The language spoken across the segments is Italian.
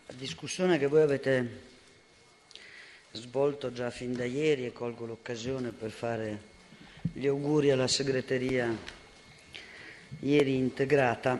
La discussione che voi avete svolto già fin da ieri, e colgo l'occasione per fare gli auguri alla segreteria ieri integrata,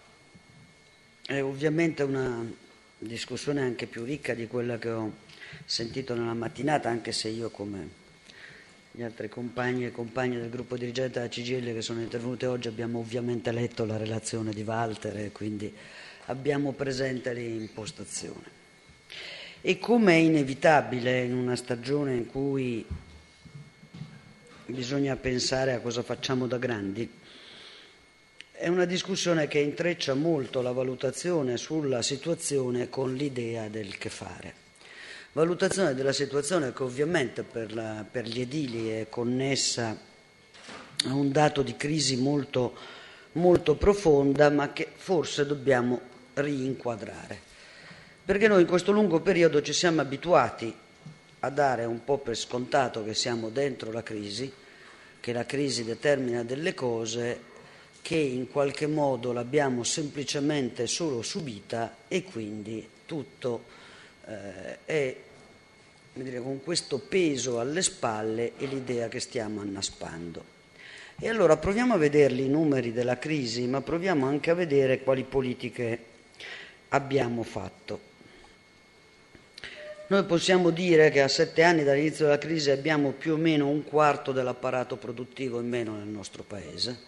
è ovviamente una discussione anche più ricca di quella che ho sentito nella mattinata, anche se io, come gli altri compagni e compagne del gruppo dirigente della CGIL che sono intervenute oggi, abbiamo ovviamente letto la relazione di Walter e quindi abbiamo presente l'impostazione. E come è inevitabile in una stagione in cui bisogna pensare a cosa facciamo da grandi, è una discussione che intreccia molto la valutazione sulla situazione con l'idea del che fare. Valutazione della situazione che ovviamente per gli edili è connessa a un dato di crisi molto, molto profonda, ma che forse dobbiamo rinquadrare. Perché noi in questo lungo periodo ci siamo abituati a dare un po' per scontato che siamo dentro la crisi, che la crisi determina delle cose, che in qualche modo l'abbiamo semplicemente solo subita e quindi tutto è, con questo peso alle spalle e l'idea che stiamo annaspando. E allora proviamo a vederli i numeri della crisi, ma proviamo anche a vedere quali politiche abbiamo fatto. Noi possiamo dire che a 7 anni dall'inizio della crisi abbiamo più o meno un quarto dell'apparato produttivo in meno nel nostro Paese,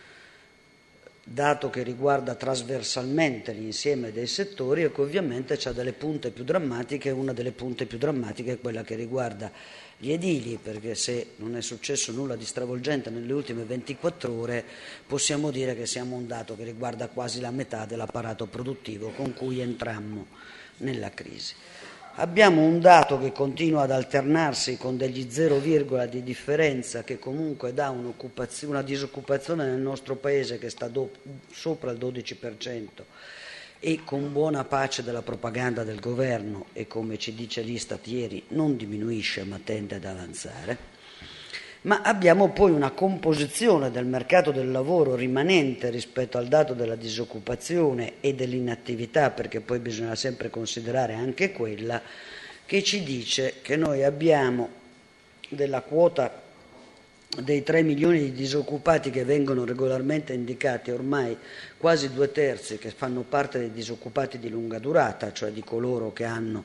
dato che riguarda trasversalmente l'insieme dei settori e che ovviamente ha delle punte più drammatiche. Una delle punte più drammatiche è quella che riguarda gli edili, perché se non è successo nulla di stravolgente nelle ultime 24 ore possiamo dire che siamo un dato che riguarda quasi la metà dell'apparato produttivo con cui entrammo nella crisi. Abbiamo un dato che continua ad alternarsi con degli 0, di differenza, che comunque dà una disoccupazione nel nostro Paese che sta sopra il 12% e con buona pace della propaganda del governo e, come ci dice l'Istat ieri, non diminuisce ma tende ad avanzare. Ma abbiamo poi una composizione del mercato del lavoro rimanente rispetto al dato della disoccupazione e dell'inattività, perché poi bisogna sempre considerare anche quella, che ci dice che noi abbiamo della quota dei 3 milioni di disoccupati che vengono regolarmente indicati, ormai quasi 2/3 che fanno parte dei disoccupati di lunga durata, cioè di coloro che hanno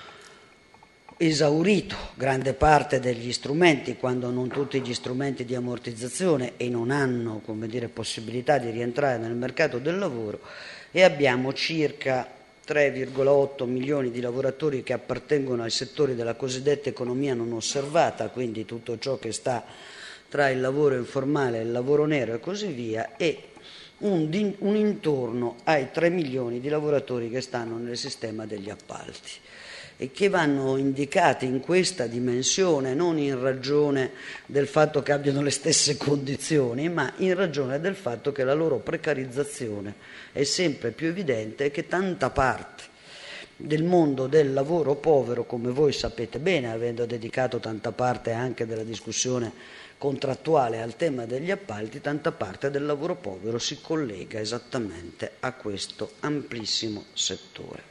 esaurito grande parte degli strumenti, quando non tutti gli strumenti di ammortizzazione, e non hanno, possibilità di rientrare nel mercato del lavoro, e abbiamo circa 3,8 milioni di lavoratori che appartengono ai settori della cosiddetta economia non osservata, quindi tutto ciò che sta tra il lavoro informale e il lavoro nero e così via, e un intorno ai 3 milioni di lavoratori che stanno nel sistema degli appalti e che vanno indicati in questa dimensione non in ragione del fatto che abbiano le stesse condizioni, ma in ragione del fatto che la loro precarizzazione è sempre più evidente e che tanta parte del mondo del lavoro povero, come voi sapete bene, avendo dedicato tanta parte anche della discussione contrattuale al tema degli appalti, tanta parte del lavoro povero si collega esattamente a questo amplissimo settore.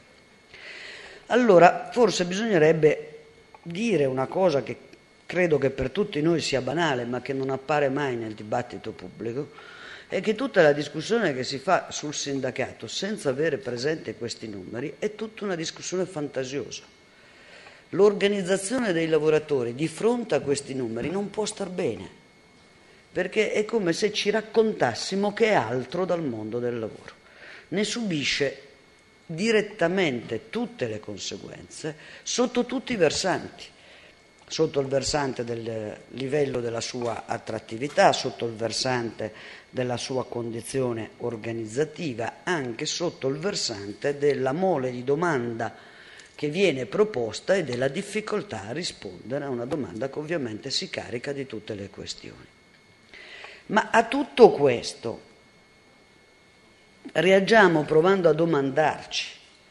Allora, forse bisognerebbe dire una cosa che credo che per tutti noi sia banale, ma che non appare mai nel dibattito pubblico, è che tutta la discussione che si fa sul sindacato senza avere presente questi numeri è tutta una discussione fantasiosa. L'organizzazione dei lavoratori di fronte a questi numeri non può star bene, perché è come se ci raccontassimo che è altro dal mondo del lavoro. Ne subisce direttamente tutte le conseguenze sotto tutti i versanti, sotto il versante del livello della sua attrattività, sotto il versante della sua condizione organizzativa, anche sotto il versante della mole di domanda che viene proposta e della difficoltà a rispondere a una domanda che ovviamente si carica di tutte le questioni. Ma a tutto questo reagiamo provando a domandarci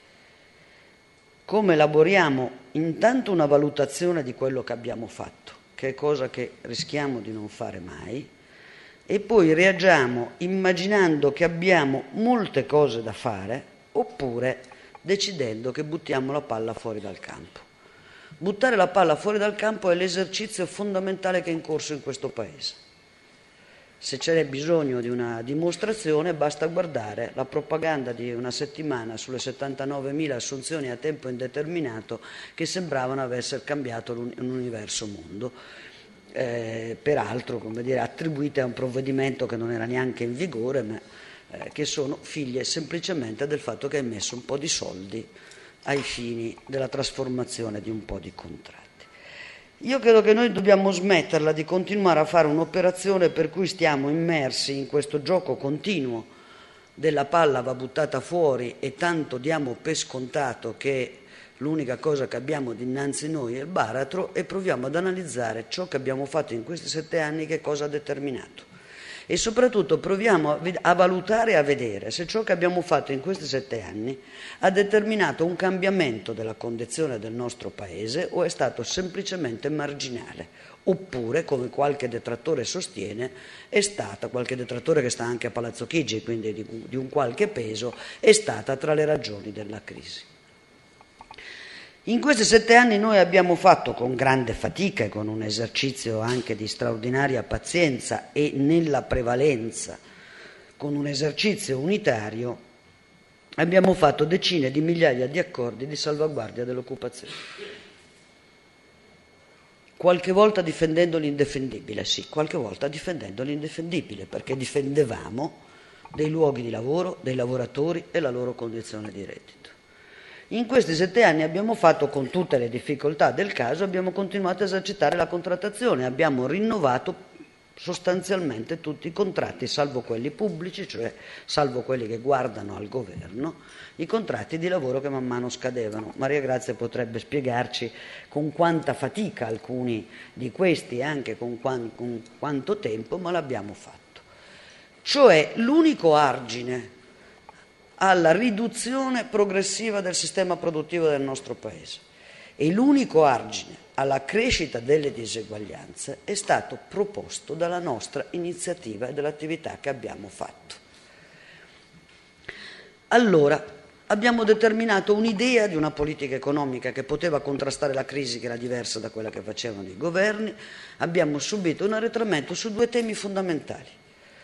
come elaboriamo intanto una valutazione di quello che abbiamo fatto, che è cosa che rischiamo di non fare mai, e poi reagiamo immaginando che abbiamo molte cose da fare, oppure decidendo che buttiamo la palla fuori dal campo. Buttare la palla fuori dal campo è l'esercizio fondamentale che è in corso in questo Paese. Se c'è bisogno di una dimostrazione, basta guardare la propaganda di una settimana sulle 79.000 assunzioni a tempo indeterminato che sembravano aver cambiato l'universo mondo. Peraltro, attribuite a un provvedimento che non era neanche in vigore, ma che sono figlie semplicemente del fatto che hai messo un po' di soldi ai fini della trasformazione di un po' di contratti. Io credo che noi dobbiamo smetterla di continuare a fare un'operazione per cui stiamo immersi in questo gioco continuo della palla va buttata fuori e tanto diamo per scontato che l'unica cosa che abbiamo dinanzi a noi è il baratro, e proviamo ad analizzare ciò che abbiamo fatto in questi 7 anni, che cosa ha determinato. E soprattutto proviamo a valutare e a vedere se ciò che abbiamo fatto in questi 7 anni ha determinato un cambiamento della condizione del nostro Paese o è stato semplicemente marginale, oppure, come qualche detrattore sostiene, è stata, qualche detrattore che sta anche a Palazzo Chigi, quindi di un qualche peso, è stata tra le ragioni della crisi. In questi 7 anni noi abbiamo fatto con grande fatica e con un esercizio anche di straordinaria pazienza e nella prevalenza, con un esercizio unitario, abbiamo fatto decine di migliaia di accordi di salvaguardia dell'occupazione. Qualche volta difendendo l'indefendibile, sì, qualche volta difendendo l'indefendibile, perché difendevamo dei luoghi di lavoro, dei lavoratori e la loro condizione di reddito. In questi 7 anni abbiamo fatto, con tutte le difficoltà del caso, abbiamo continuato a esercitare la contrattazione, abbiamo rinnovato sostanzialmente tutti i contratti, salvo quelli pubblici, cioè salvo quelli che guardano al governo, i contratti di lavoro che man mano scadevano. Maria Grazia potrebbe spiegarci con quanta fatica alcuni di questi, anche con quanto tempo, ma l'abbiamo fatto. Cioè l'unico argine alla riduzione progressiva del sistema produttivo del nostro Paese e l'unico argine alla crescita delle diseguaglianze è stato proposto dalla nostra iniziativa e dall'attività che abbiamo fatto. Allora, abbiamo determinato un'idea di una politica economica che poteva contrastare la crisi, che era diversa da quella che facevano i governi. Abbiamo subito un arretramento su 2 temi fondamentali.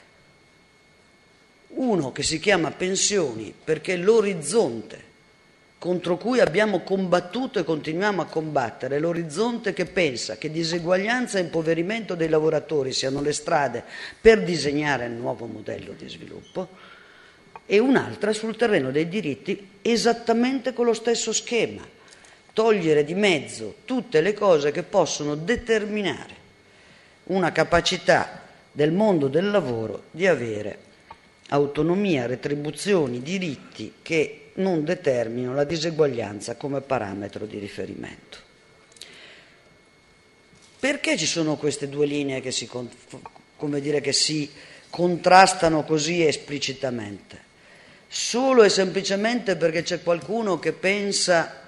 Uno che si chiama pensioni, perché l'orizzonte contro cui abbiamo combattuto e continuiamo a combattere è l'orizzonte che pensa che diseguaglianza e impoverimento dei lavoratori siano le strade per disegnare il nuovo modello di sviluppo, e un'altra sul terreno dei diritti esattamente con lo stesso schema: togliere di mezzo tutte le cose che possono determinare una capacità del mondo del lavoro di avere autonomia, retribuzioni, diritti che non determinino la diseguaglianza come parametro di riferimento. Perché ci sono queste 2 linee che si contrastano così esplicitamente? Solo e semplicemente perché c'è qualcuno che pensa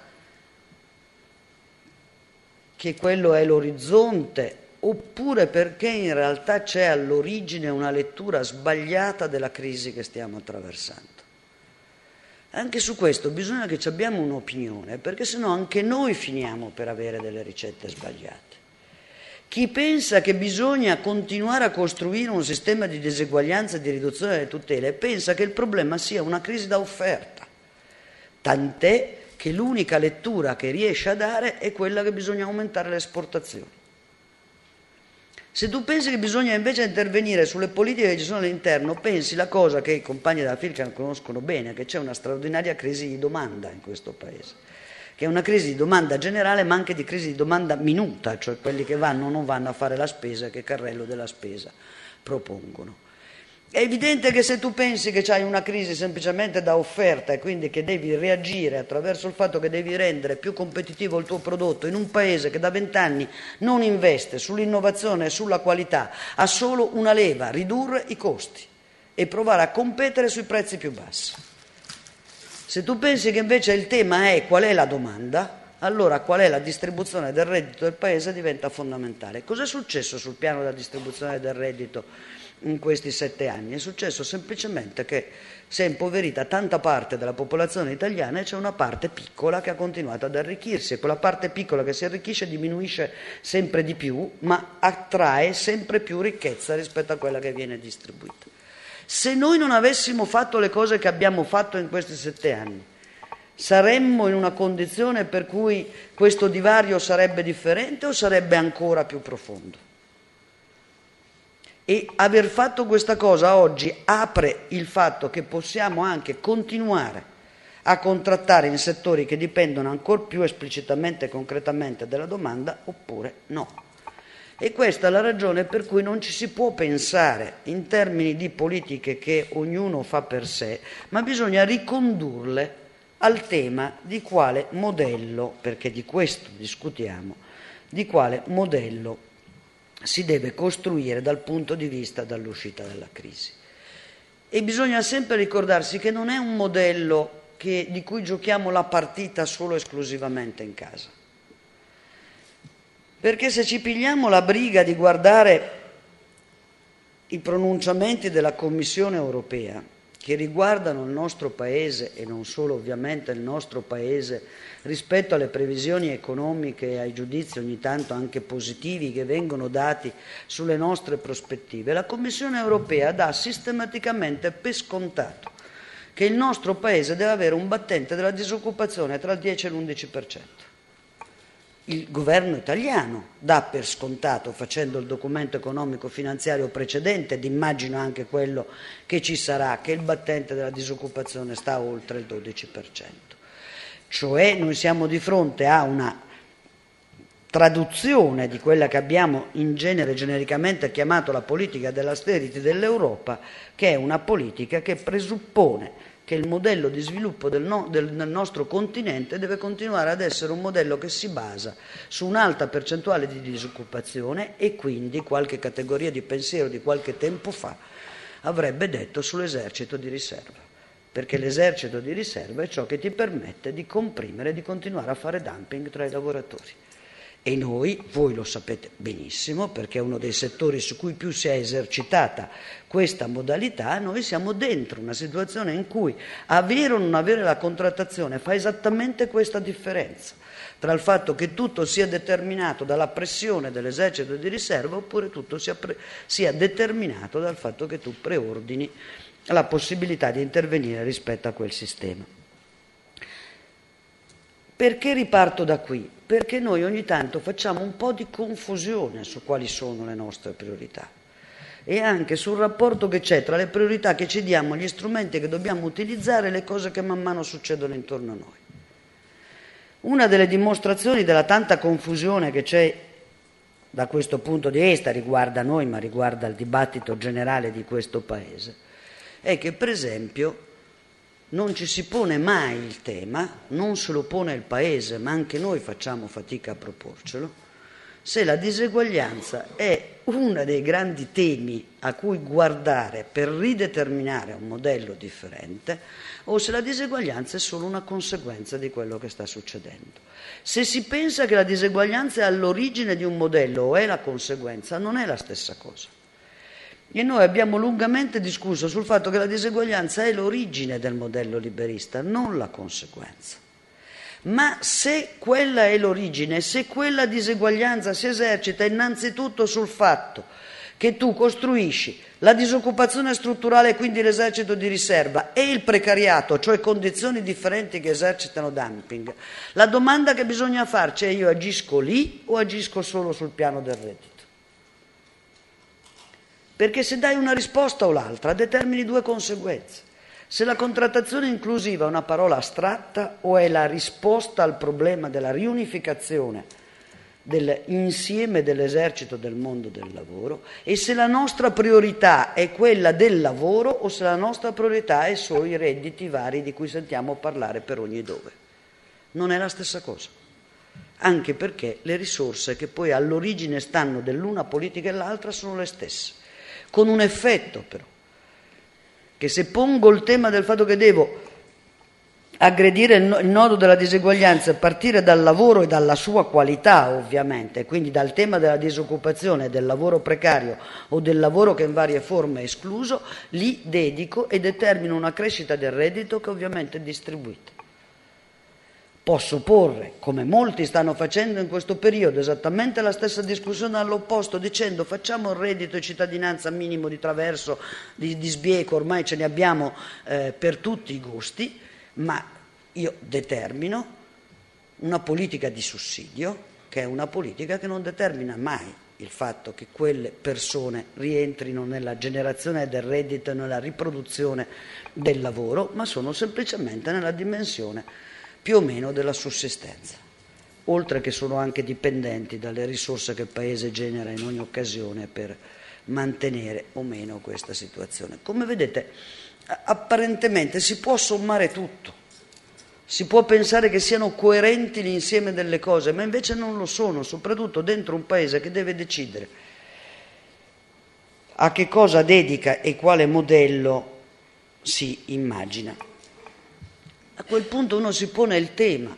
che quello è l'orizzonte, oppure perché in realtà c'è all'origine una lettura sbagliata della crisi che stiamo attraversando? Anche su questo bisogna che ci abbiamo un'opinione, perché sennò anche noi finiamo per avere delle ricette sbagliate. Chi pensa che bisogna continuare a costruire un sistema di diseguaglianza e di riduzione delle tutele pensa che il problema sia una crisi da offerta, tant'è che l'unica lettura che riesce a dare è quella che bisogna aumentare le esportazioni. Se tu pensi che bisogna invece intervenire sulle politiche che ci sono all'interno, pensi la cosa che i compagni della FILCAN conoscono bene, che c'è una straordinaria crisi di domanda in questo Paese, che è una crisi di domanda generale ma anche di crisi di domanda minuta, cioè quelli che vanno o non vanno a fare la spesa, che carrello della spesa propongono. È evidente che se tu pensi che c'hai una crisi semplicemente da offerta e quindi che devi reagire attraverso il fatto che devi rendere più competitivo il tuo prodotto in un Paese che da 20 anni non investe sull'innovazione e sulla qualità, ha solo una leva: ridurre i costi e provare a competere sui prezzi più bassi. Se tu pensi che invece il tema è qual è la domanda, allora qual è la distribuzione del reddito del Paese diventa fondamentale. Cos'è successo sul piano della distribuzione del reddito in questi 7 anni? È successo semplicemente che si è impoverita tanta parte della popolazione italiana e c'è una parte piccola che ha continuato ad arricchirsi, e quella parte piccola che si arricchisce diminuisce sempre di più, ma attrae sempre più ricchezza rispetto a quella che viene distribuita. Se noi non avessimo fatto le cose che abbiamo fatto in questi 7 anni, saremmo in una condizione per cui questo divario sarebbe differente o sarebbe ancora più profondo? E aver fatto questa cosa oggi apre il fatto che possiamo anche continuare a contrattare in settori che dipendono ancora più esplicitamente e concretamente dalla domanda, oppure no. E questa è la ragione per cui non ci si può pensare in termini di politiche che ognuno fa per sé, ma bisogna ricondurle al tema di quale modello, perché di questo discutiamo, di quale modello si deve costruire dal punto di vista dall'uscita dalla crisi. E bisogna sempre ricordarsi che non è un modello di cui giochiamo la partita solo esclusivamente in casa. Perché se ci pigliamo la briga di guardare i pronunciamenti della Commissione europea che riguardano il nostro Paese, e non solo ovviamente il nostro Paese, rispetto alle previsioni economiche e ai giudizi ogni tanto anche positivi che vengono dati sulle nostre prospettive, la Commissione europea dà sistematicamente per scontato che il nostro Paese deve avere un battente della disoccupazione tra il 10 e l'11%. Il governo italiano dà per scontato, facendo il documento economico finanziario precedente, ed immagino anche quello che ci sarà, che il battente della disoccupazione sta oltre il 12%. Cioè noi siamo di fronte a una traduzione di quella che abbiamo in genere genericamente chiamato la politica dell'austerity dell'Europa, che è una politica che presuppone che il modello di sviluppo del nostro continente deve continuare ad essere un modello che si basa su un'alta percentuale di disoccupazione, e quindi qualche categoria di pensiero di qualche tempo fa avrebbe detto sull'esercito di riserva, perché l'esercito di riserva è ciò che ti permette di comprimere, di continuare a fare dumping tra i lavoratori. E voi lo sapete benissimo, perché è uno dei settori su cui più si è esercitata questa modalità, noi siamo dentro una situazione in cui avere o non avere la contrattazione fa esattamente questa differenza tra il fatto che tutto sia determinato dalla pressione dell'esercito di riserva, oppure tutto sia determinato dal fatto che tu preordini la possibilità di intervenire rispetto a quel sistema. Perché riparto da qui? Perché noi ogni tanto facciamo un po' di confusione su quali sono le nostre priorità e anche sul rapporto che c'è tra le priorità che ci diamo, gli strumenti che dobbiamo utilizzare e le cose che man mano succedono intorno a noi. Una delle dimostrazioni della tanta confusione che c'è da questo punto di vista, riguarda noi ma riguarda il dibattito generale di questo Paese, è che per esempio non ci si pone mai il tema, non se lo pone il Paese, ma anche noi facciamo fatica a proporcelo, se la diseguaglianza è uno dei grandi temi a cui guardare per rideterminare un modello differente, o se la diseguaglianza è solo una conseguenza di quello che sta succedendo. Se si pensa che la diseguaglianza è all'origine di un modello o è la conseguenza, non è la stessa cosa. E noi abbiamo lungamente discusso sul fatto che la diseguaglianza è l'origine del modello liberista, non la conseguenza. Ma se quella è l'origine, se quella diseguaglianza si esercita innanzitutto sul fatto che tu costruisci la disoccupazione strutturale, quindi l'esercito di riserva, e il precariato, cioè condizioni differenti che esercitano dumping, la domanda che bisogna farci è: io agisco lì o agisco solo sul piano del reddito? Perché se dai una risposta o l'altra determini due conseguenze. Se la contrattazione inclusiva è una parola astratta o è la risposta al problema della riunificazione dell'insieme dell'esercito del mondo del lavoro, e se la nostra priorità è quella del lavoro o se la nostra priorità è solo i redditi vari di cui sentiamo parlare per ogni dove. Non è la stessa cosa. Anche perché le risorse che poi all'origine stanno dell'una politica e l'altra sono le stesse. Con un effetto però, che se pongo il tema del fatto che devo aggredire il nodo della diseguaglianza e partire dal lavoro e dalla sua qualità, ovviamente, quindi dal tema della disoccupazione, del lavoro precario o del lavoro che in varie forme è escluso, lì dedico e determino una crescita del reddito che ovviamente è distribuita. Posso porre, come molti stanno facendo in questo periodo, esattamente la stessa discussione all'opposto, dicendo facciamo un reddito di cittadinanza minimo di traverso, di sbieco, ormai ce ne abbiamo per tutti i gusti, ma io determino una politica di sussidio, che è una politica che non determina mai il fatto che quelle persone rientrino nella generazione del reddito e nella riproduzione del lavoro, ma sono semplicemente nella dimensione più o meno della sussistenza, oltre che sono anche dipendenti dalle risorse che il Paese genera in ogni occasione per mantenere o meno questa situazione. Come vedete, apparentemente si può sommare tutto, si può pensare che siano coerenti l'insieme delle cose, ma invece non lo sono, soprattutto dentro un Paese che deve decidere a che cosa dedica e quale modello si immagina. A quel punto uno si pone il tema,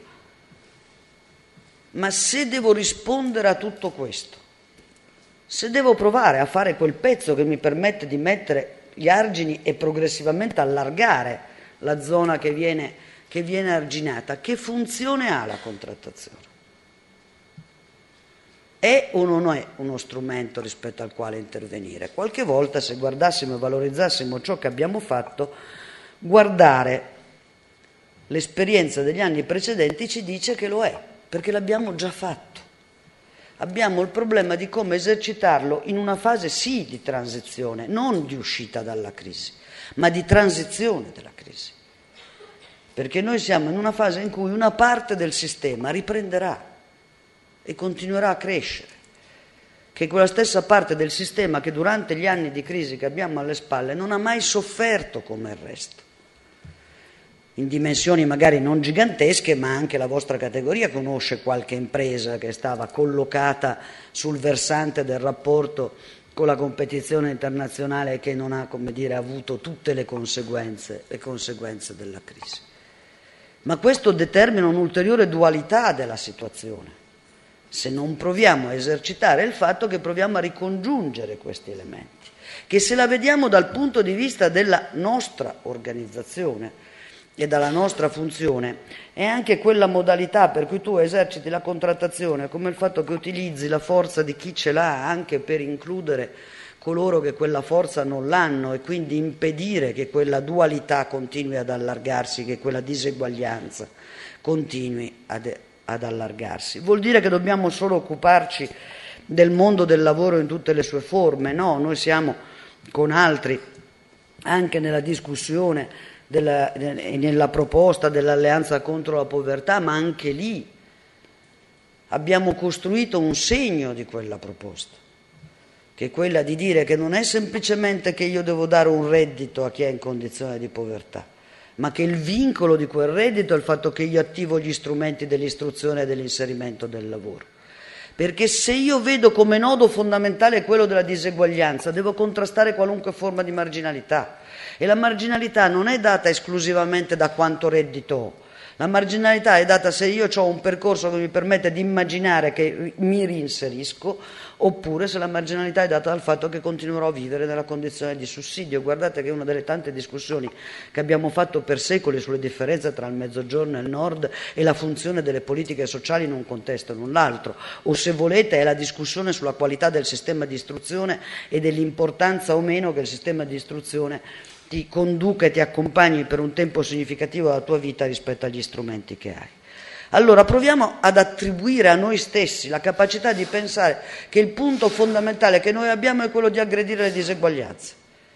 ma se devo rispondere a tutto questo, se devo provare a fare quel pezzo che mi permette di mettere gli argini e progressivamente allargare la zona che viene arginata, che funzione ha la contrattazione? È o non è uno strumento rispetto al quale intervenire? Qualche volta, se guardassimo e valorizzassimo ciò che abbiamo fatto, guardare l'esperienza degli anni precedenti ci dice che lo è, perché l'abbiamo già fatto. Abbiamo il problema di come esercitarlo in una fase sì di transizione, non di uscita dalla crisi, ma di transizione della crisi. Perché noi siamo in una fase in cui una parte del sistema riprenderà e continuerà a crescere, che è quella stessa parte del sistema che durante gli anni di crisi che abbiamo alle spalle non ha mai sofferto come il resto. In dimensioni magari non gigantesche, ma anche la vostra categoria conosce qualche impresa che stava collocata sul versante del rapporto con la competizione internazionale e che non ha, come dire, avuto tutte le conseguenze della crisi. Ma questo determina un'ulteriore dualità della situazione, se non proviamo a esercitare il fatto che proviamo a ricongiungere questi elementi, che se la vediamo dal punto di vista della nostra organizzazione e dalla nostra funzione, è anche quella modalità per cui tu eserciti la contrattazione, come il fatto che utilizzi la forza di chi ce l'ha anche per includere coloro che quella forza non l'hanno e quindi impedire che quella dualità continui ad allargarsi, che quella diseguaglianza continui ad allargarsi. Vuol dire che dobbiamo solo occuparci del mondo del lavoro in tutte le sue forme? No, noi siamo con altri anche nella discussione nella proposta dell'alleanza contro la povertà, ma anche lì abbiamo costruito un segno di quella proposta, che è quella di dire che non è semplicemente che io devo dare un reddito a chi è in condizione di povertà, ma che il vincolo di quel reddito è il fatto che io attivo gli strumenti dell'istruzione e dell'inserimento del lavoro. Perché se io vedo come nodo fondamentale quello della diseguaglianza, devo contrastare qualunque forma di marginalità. E la marginalità non è data esclusivamente da quanto reddito ho. La marginalità è data se io ho un percorso che mi permette di immaginare che mi reinserisco, oppure se la marginalità è data dal fatto che continuerò a vivere nella condizione di sussidio. Guardate che una delle tante discussioni che abbiamo fatto per secoli sulle differenze tra il mezzogiorno e il nord e la funzione delle politiche sociali in un contesto e in un altro, o se volete è la discussione sulla qualità del sistema di istruzione e dell'importanza o meno che il sistema di istruzione ti conduca e ti accompagni per un tempo significativo della tua vita rispetto agli strumenti che hai. Allora proviamo ad attribuire a noi stessi la capacità di pensare che il punto fondamentale che noi abbiamo è quello di aggredire le diseguaglianze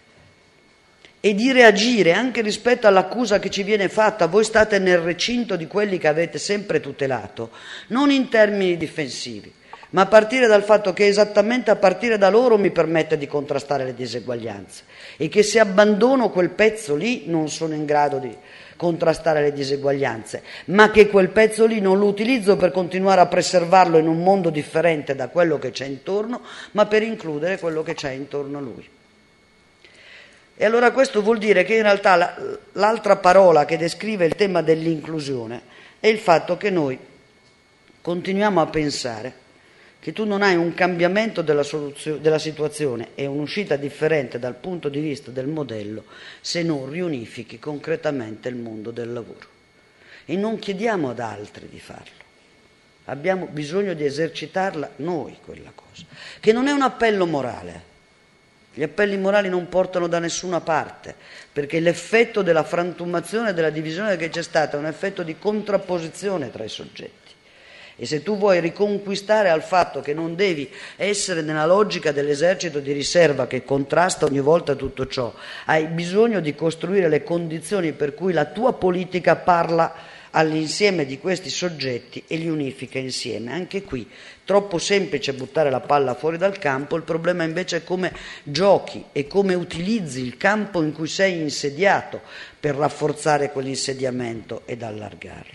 e di reagire anche rispetto all'accusa che ci viene fatta: voi state nel recinto di quelli che avete sempre tutelato, non in termini difensivi, ma a partire dal fatto che esattamente a partire da loro mi permette di contrastare le diseguaglianze e che se abbandono quel pezzo lì non sono in grado di contrastare le diseguaglianze, ma che quel pezzo lì non lo utilizzo per continuare a preservarlo in un mondo differente da quello che c'è intorno, ma per includere quello che c'è intorno a lui. E allora questo vuol dire che in realtà l'altra parola che descrive il tema dell'inclusione è il fatto che noi continuiamo a pensare che tu non hai un cambiamento della situazione e un'uscita differente dal punto di vista del modello se non riunifichi concretamente il mondo del lavoro. E non chiediamo ad altri di farlo. Abbiamo bisogno di esercitarla noi quella cosa, che non è un appello morale. Gli appelli morali non portano da nessuna parte, perché l'effetto della frantumazione e della divisione che c'è stata è un effetto di contrapposizione tra i soggetti. E se tu vuoi riconquistare al fatto che non devi essere nella logica dell'esercito di riserva che contrasta ogni volta tutto ciò, hai bisogno di costruire le condizioni per cui la tua politica parla all'insieme di questi soggetti e li unifica insieme. Anche qui troppo semplice buttare la palla fuori dal campo, il problema invece è come giochi e come utilizzi il campo in cui sei insediato per rafforzare quell'insediamento ed allargarlo.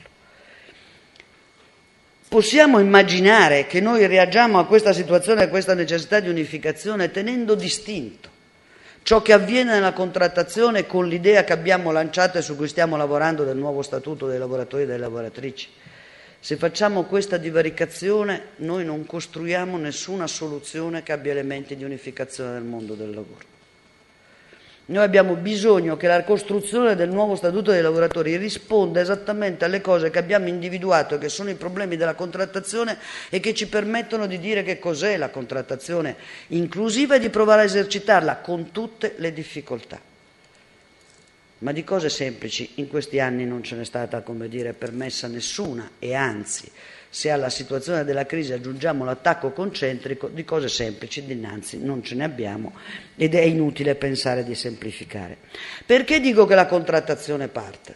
Possiamo immaginare che noi reagiamo a questa situazione, a questa necessità di unificazione, tenendo distinto ciò che avviene nella contrattazione con l'idea che abbiamo lanciato e su cui stiamo lavorando del nuovo statuto dei lavoratori e delle lavoratrici. Se facciamo questa divaricazione, noi non costruiamo nessuna soluzione che abbia elementi di unificazione del mondo del lavoro. Noi abbiamo bisogno che la costruzione del nuovo statuto dei lavoratori risponda esattamente alle cose che abbiamo individuato, che sono i problemi della contrattazione e che ci permettono di dire che cos'è la contrattazione inclusiva e di provare a esercitarla con tutte le difficoltà. Ma di cose semplici in questi anni non ce n'è stata, permessa nessuna, e anzi, se alla situazione della crisi aggiungiamo l'attacco concentrico, di cose semplici dinanzi non ce ne abbiamo ed è inutile pensare di semplificare. Perché dico che la contrattazione parte?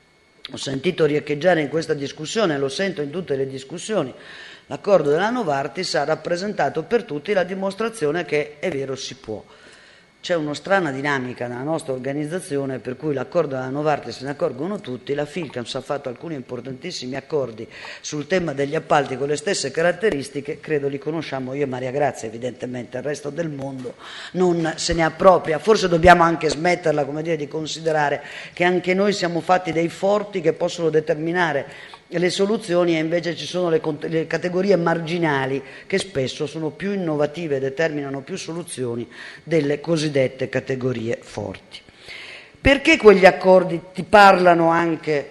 Ho sentito riecheggiare in questa discussione, lo sento in tutte le discussioni, l'accordo della Novartis ha rappresentato per tutti la dimostrazione che è vero, si può. C'è una strana dinamica nella nostra organizzazione per cui l'accordo della Novartis se ne accorgono tutti, la Philcams ha fatto alcuni importantissimi accordi sul tema degli appalti con le stesse caratteristiche, credo li conosciamo io e Maria Grazia, evidentemente il resto del mondo non se ne appropria. Forse dobbiamo anche smetterla di considerare che anche noi siamo fatti dei forti che possono determinare le soluzioni e invece ci sono le categorie marginali che spesso sono più innovative e determinano più soluzioni delle cosiddette categorie forti. Perché quegli accordi ti parlano anche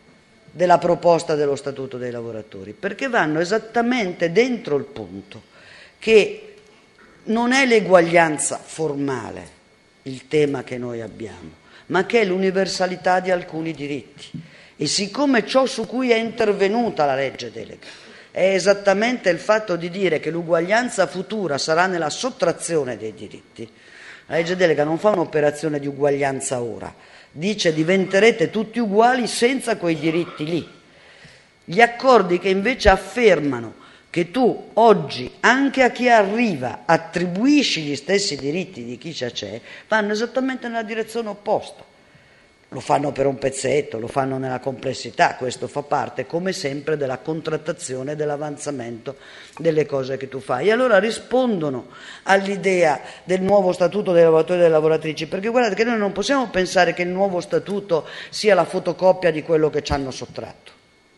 della proposta dello Statuto dei lavoratori? Perché vanno esattamente dentro il punto che non è l'eguaglianza formale il tema che noi abbiamo, ma che è l'universalità di alcuni diritti. E siccome ciò su cui è intervenuta la legge delega è esattamente il fatto di dire che l'uguaglianza futura sarà nella sottrazione dei diritti, la legge delega non fa un'operazione di uguaglianza ora, dice diventerete tutti uguali senza quei diritti lì. Gli accordi che invece affermano che tu oggi anche a chi arriva attribuisci gli stessi diritti di chi già c'è, vanno esattamente nella direzione opposta. Lo fanno per un pezzetto, lo fanno nella complessità, questo fa parte come sempre della contrattazione, dell'avanzamento delle cose che tu fai. E allora rispondono all'idea del nuovo statuto dei lavoratori e delle lavoratrici, perché guardate che noi non possiamo pensare che il nuovo statuto sia la fotocopia di quello che ci hanno sottratto.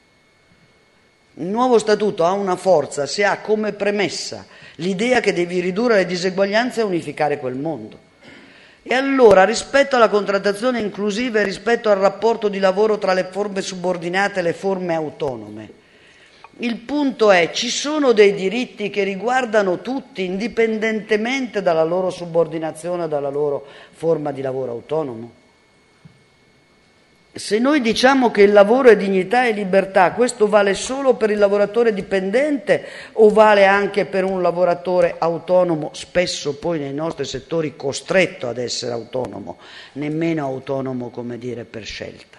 Il nuovo statuto ha una forza se ha come premessa l'idea che devi ridurre le diseguaglianze e unificare quel mondo. E allora, rispetto alla contrattazione inclusiva e rispetto al rapporto di lavoro tra le forme subordinate e le forme autonome, il punto è: ci sono dei diritti che riguardano tutti indipendentemente dalla loro subordinazione o dalla loro forma di lavoro autonomo? Se noi diciamo che il lavoro è dignità e libertà, questo vale solo per il lavoratore dipendente o vale anche per un lavoratore autonomo, spesso poi nei nostri settori costretto ad essere autonomo, nemmeno autonomo per scelta?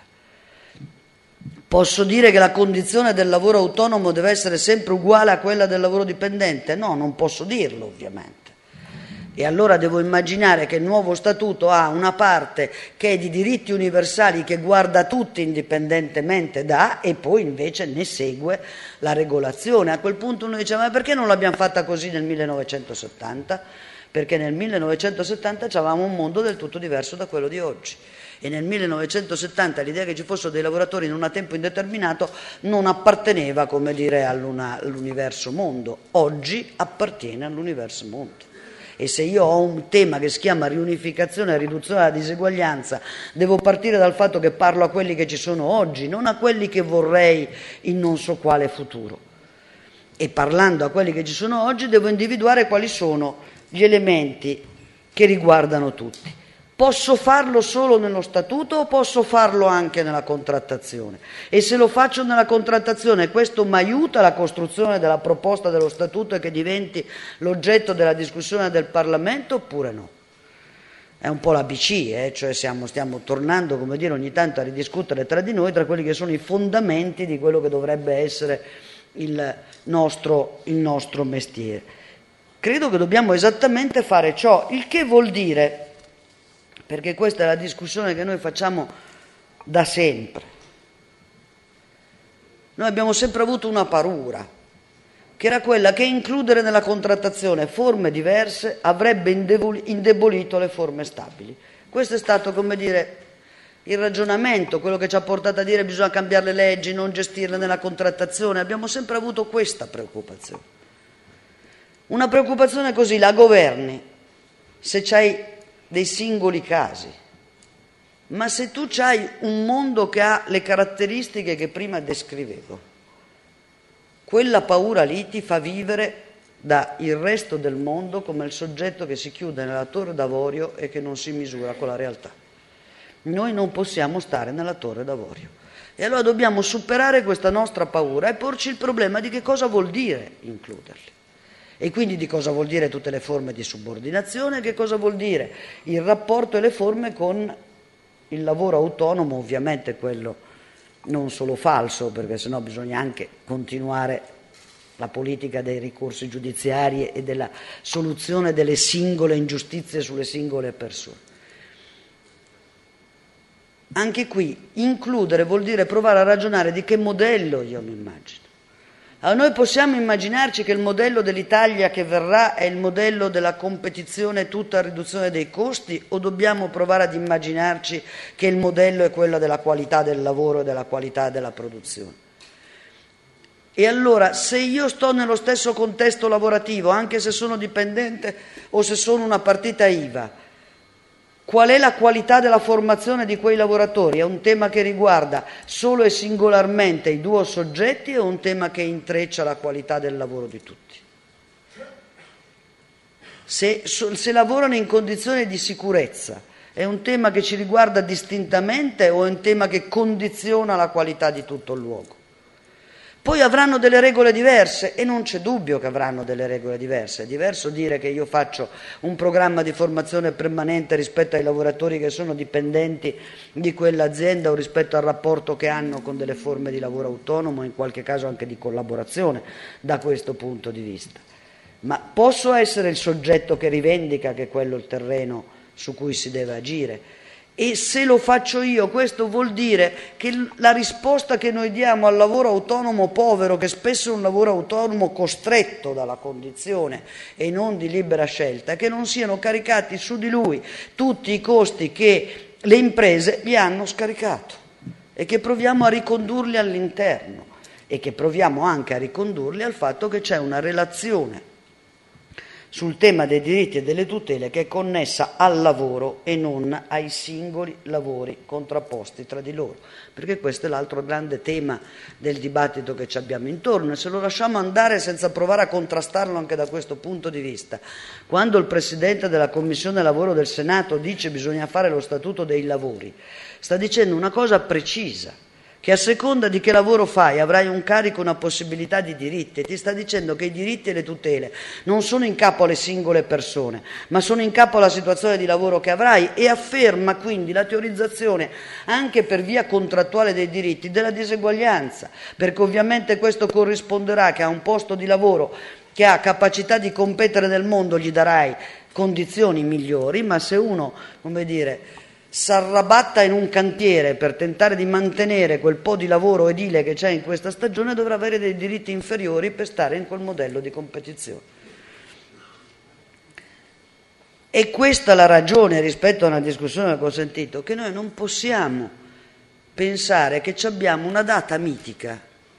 Posso dire che la condizione del lavoro autonomo deve essere sempre uguale a quella del lavoro dipendente? No, non posso dirlo ovviamente. E allora devo immaginare che il nuovo statuto ha una parte che è di diritti universali che guarda tutti indipendentemente da, e poi invece ne segue la regolazione. A quel punto uno dice: ma perché non l'abbiamo fatta così nel 1970? perché nel 1970 avevamo un mondo del tutto diverso da quello di oggi. E nel 1970 l'idea che ci fossero dei lavoratori non a tempo indeterminato non apparteneva, come dire, all'universo mondo. Oggi appartiene all'universo mondo. E se io ho un tema che si chiama riunificazione e riduzione della diseguaglianza, devo partire dal fatto che parlo a quelli che ci sono oggi, non a quelli che vorrei in non so quale futuro. E parlando a quelli che ci sono oggi devo individuare quali sono gli elementi che riguardano tutti. Posso farlo solo nello statuto o posso farlo anche nella contrattazione? E se lo faccio nella contrattazione, questo mi aiuta alla costruzione della proposta dello statuto e che diventi l'oggetto della discussione del Parlamento oppure no? È un po' l'ABC, cioè stiamo tornando, come dire, ogni tanto a ridiscutere tra di noi, tra quelli che sono i fondamenti di quello che dovrebbe essere il nostro mestiere. Credo che dobbiamo esattamente fare ciò, il che vuol dire, perché questa è la discussione che noi facciamo da sempre. Noi abbiamo sempre avuto una paura, che era quella che includere nella contrattazione forme diverse avrebbe indebolito le forme stabili. Questo è stato, come dire, il ragionamento, quello che ci ha portato a dire che bisogna cambiare le leggi, non gestirle nella contrattazione. Abbiamo sempre avuto questa preoccupazione. Una preoccupazione così la governi se c'hai dei singoli casi, ma se tu c'hai un mondo che ha le caratteristiche che prima descrivevo, quella paura lì ti fa vivere da il resto del mondo come il soggetto che si chiude nella torre d'avorio e che non si misura con la realtà. Noi non possiamo stare nella torre d'avorio e allora dobbiamo superare questa nostra paura e porci il problema di che cosa vuol dire includerli. E quindi di cosa vuol dire tutte le forme di subordinazione, che cosa vuol dire il rapporto e le forme con il lavoro autonomo, ovviamente quello non solo falso, perché sennò bisogna anche continuare la politica dei ricorsi giudiziari e della soluzione delle singole ingiustizie sulle singole persone. Anche qui includere vuol dire provare a ragionare di che modello io mi immagino. Allora noi possiamo immaginarci che il modello dell'Italia che verrà è il modello della competizione tutta a riduzione dei costi o dobbiamo provare ad immaginarci che il modello è quello della qualità del lavoro e della qualità della produzione? E allora se io sto nello stesso contesto lavorativo, anche se sono dipendente o se sono una partita IVA, qual è la qualità della formazione di quei lavoratori? È un tema che riguarda solo e singolarmente i due soggetti o un tema che intreccia la qualità del lavoro di tutti? Se lavorano in condizioni di sicurezza, è un tema che ci riguarda distintamente o è un tema che condiziona la qualità di tutto il luogo? Poi avranno delle regole diverse e non c'è dubbio che avranno delle regole diverse. È diverso dire che io faccio un programma di formazione permanente rispetto ai lavoratori che sono dipendenti di quell'azienda o rispetto al rapporto che hanno con delle forme di lavoro autonomo, in qualche caso anche di collaborazione da questo punto di vista. Ma posso essere il soggetto che rivendica che quello è il terreno su cui si deve agire? E se lo faccio io, questo vuol dire che la risposta che noi diamo al lavoro autonomo povero, che spesso è un lavoro autonomo costretto dalla condizione e non di libera scelta, è che non siano caricati su di lui tutti i costi che le imprese gli hanno scaricato e che proviamo a ricondurli all'interno e che proviamo anche a ricondurli al fatto che c'è una relazione sul tema dei diritti e delle tutele che è connessa al lavoro e non ai singoli lavori contrapposti tra di loro, perché questo è l'altro grande tema del dibattito che ci abbiamo intorno e se lo lasciamo andare senza provare a contrastarlo anche da questo punto di vista, quando il Presidente della Commissione Lavoro del Senato dice bisogna fare lo Statuto dei lavori, sta dicendo una cosa precisa, che a seconda di che lavoro fai avrai un carico, una possibilità di diritti e ti sta dicendo che i diritti e le tutele non sono in capo alle singole persone ma sono in capo alla situazione di lavoro che avrai e afferma quindi la teorizzazione anche per via contrattuale dei diritti della diseguaglianza, perché ovviamente questo corrisponderà che a un posto di lavoro che ha capacità di competere nel mondo gli darai condizioni migliori, ma se uno, come dire, s'arrabatta in un cantiere per tentare di mantenere quel po' di lavoro edile che c'è in questa stagione dovrà avere dei diritti inferiori per stare in quel modello di competizione. E questa è la ragione, rispetto a una discussione che ho sentito, che noi non possiamo pensare che abbiamo una data mitica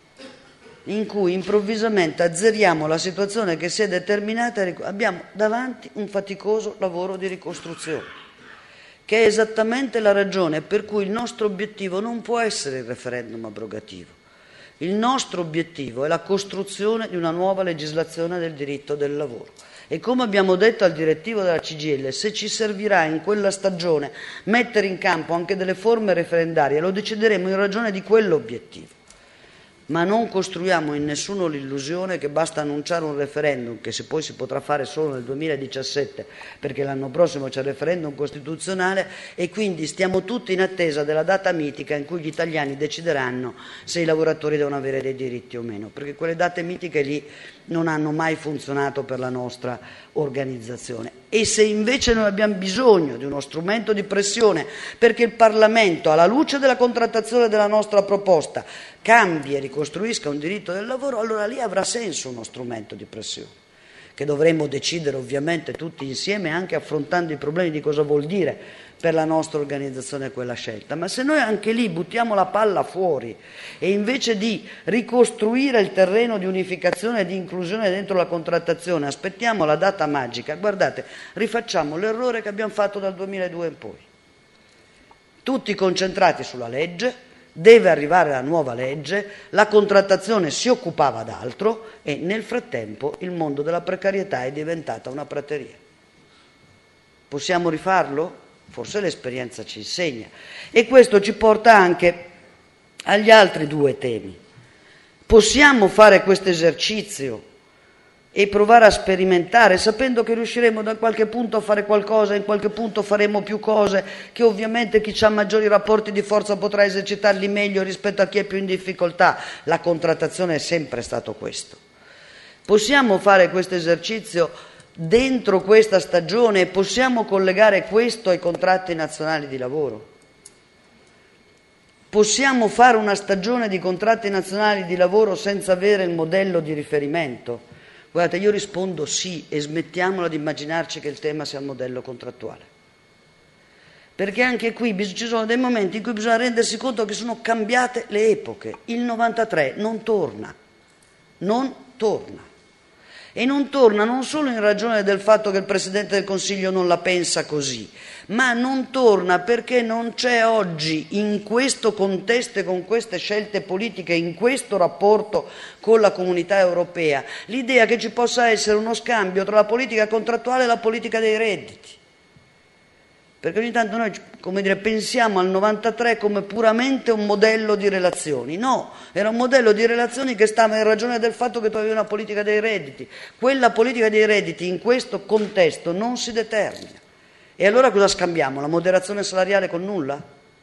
in cui improvvisamente azzeriamo la situazione che si è determinata e abbiamo davanti un faticoso lavoro di ricostruzione, che è esattamente la ragione per cui il nostro obiettivo non può essere il referendum abrogativo. Il nostro obiettivo è la costruzione di una nuova legislazione del diritto del lavoro. E come abbiamo detto al direttivo della CGIL, se ci servirà in quella stagione mettere in campo anche delle forme referendarie, lo decideremo in ragione di quell'obiettivo. Ma non costruiamo in nessuno l'illusione che basta annunciare un referendum, che poi si potrà fare solo nel 2017, perché l'anno prossimo c'è il referendum costituzionale, e quindi stiamo tutti in attesa della data mitica in cui gli italiani decideranno se i lavoratori devono avere dei diritti o meno, perché quelle date mitiche lì non hanno mai funzionato per la nostra organizzazione. E se invece noi abbiamo bisogno di uno strumento di pressione perché il Parlamento, alla luce della contrattazione della nostra proposta, cambi e ricostruisca un diritto del lavoro, allora lì avrà senso uno strumento di pressione, che dovremmo decidere ovviamente tutti insieme, anche affrontando i problemi di cosa vuol dire per la nostra organizzazione quella scelta. Ma se noi anche lì buttiamo la palla fuori e invece di ricostruire il terreno di unificazione e di inclusione dentro la contrattazione aspettiamo la data magica, guardate, rifacciamo l'errore che abbiamo fatto dal 2002 in poi. Tutti concentrati sulla legge, deve arrivare la nuova legge, la contrattazione si occupava d'altro e nel frattempo il mondo della precarietà è diventata una prateria. Possiamo rifarlo? Forse l'esperienza ci insegna. E questo ci porta anche agli altri due temi. Possiamo fare questo esercizio e provare a sperimentare, sapendo che riusciremo da qualche punto a fare qualcosa, in qualche punto faremo più cose, che ovviamente chi ha maggiori rapporti di forza potrà esercitarli meglio rispetto a chi è più in difficoltà. La contrattazione è sempre stato questo. Possiamo fare questo esercizio dentro questa stagione e possiamo collegare questo ai contratti nazionali di lavoro? Possiamo fare una stagione di contratti nazionali di lavoro senza avere il modello di riferimento? Guardate, io rispondo sì, e smettiamola di immaginarci che il tema sia il modello contrattuale. Perché anche qui ci sono dei momenti in cui bisogna rendersi conto che sono cambiate le epoche. Il 93 non torna. E non torna non solo in ragione del fatto che il Presidente del Consiglio non la pensa così, ma non torna perché non c'è oggi, in questo contesto e con queste scelte politiche, in questo rapporto con la Comunità Europea, l'idea che ci possa essere uno scambio tra la politica contrattuale e la politica dei redditi. Perché ogni tanto noi, pensiamo al 93 come puramente un modello di relazioni. No, era un modello di relazioni che stava in ragione del fatto che tu avevi una politica dei redditi. Quella politica dei redditi in questo contesto non si determina. E allora cosa scambiamo? La moderazione salariale con nulla?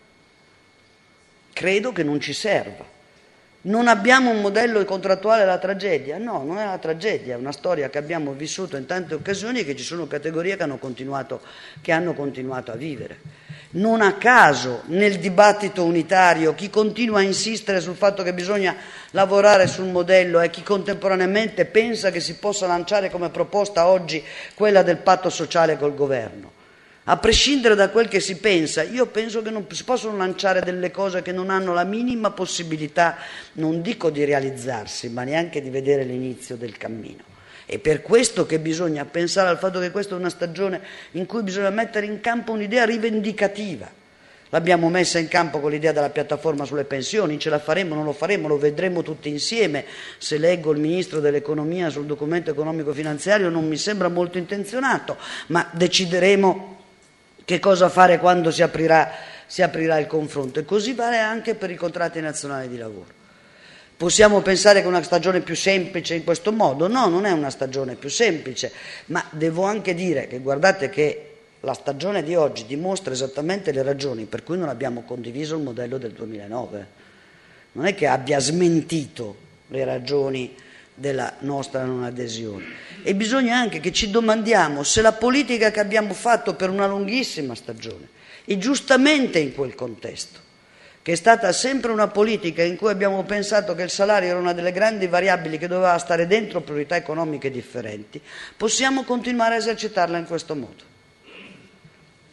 Credo che non ci serva. Non abbiamo un modello contrattuale alla tragedia? No, non è una tragedia, è una storia che abbiamo vissuto in tante occasioni e che ci sono categorie che hanno continuato a vivere. Non a caso nel dibattito unitario chi continua a insistere sul fatto che bisogna lavorare sul modello e chi contemporaneamente pensa che si possa lanciare come proposta oggi quella del patto sociale col governo. A prescindere da quel che si pensa, io penso che non si possono lanciare delle cose che non hanno la minima possibilità, non dico di realizzarsi, ma neanche di vedere l'inizio del cammino. È per questo che bisogna pensare al fatto che questa è una stagione in cui bisogna mettere in campo un'idea rivendicativa. L'abbiamo messa in campo con l'idea della piattaforma sulle pensioni, ce la faremo, non lo faremo, lo vedremo tutti insieme. Se leggo il Ministro dell'Economia sul documento economico-finanziario non mi sembra molto intenzionato, ma decideremo che cosa fare quando si aprirà il confronto. E così vale anche per i contratti nazionali di lavoro. Possiamo pensare che una stagione più semplice in questo modo? No, non è una stagione più semplice, ma devo anche dire che guardate che la stagione di oggi dimostra esattamente le ragioni per cui non abbiamo condiviso il modello del 2009. Non è che abbia smentito le ragioni della nostra non adesione. E bisogna anche che ci domandiamo se la politica che abbiamo fatto per una lunghissima stagione, e giustamente in quel contesto, che è stata sempre una politica in cui abbiamo pensato che il salario era una delle grandi variabili che doveva stare dentro priorità economiche differenti, possiamo continuare a esercitarla in questo modo.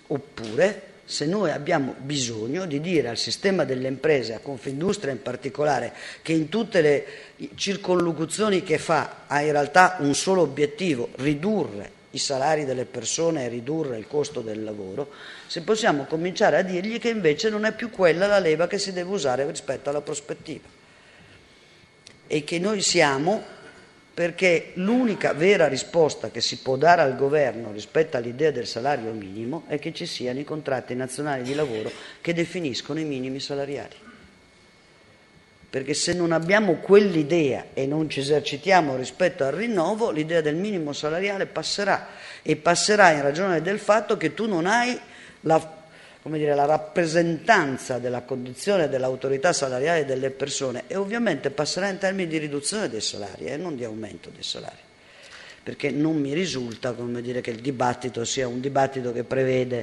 oppure se noi abbiamo bisogno di dire al sistema delle imprese, a Confindustria in particolare, che in tutte le circonlocuzioni che fa ha in realtà un solo obiettivo: ridurre i salari delle persone e ridurre il costo del lavoro, se possiamo cominciare a dirgli che invece non è più quella la leva che si deve usare rispetto alla prospettiva, e che noi siamo, perché l'unica vera risposta che si può dare al governo rispetto all'idea del salario minimo è che ci siano i contratti nazionali di lavoro che definiscono i minimi salariali. Perché se non abbiamo quell'idea e non ci esercitiamo rispetto al rinnovo, l'idea del minimo salariale passerà, e passerà in ragione del fatto che tu non hai la rappresentanza della condizione dell'autorità salariale delle persone, e ovviamente passerà in termini di riduzione dei salari e non di aumento dei salari, perché non mi risulta che il dibattito sia un dibattito che prevede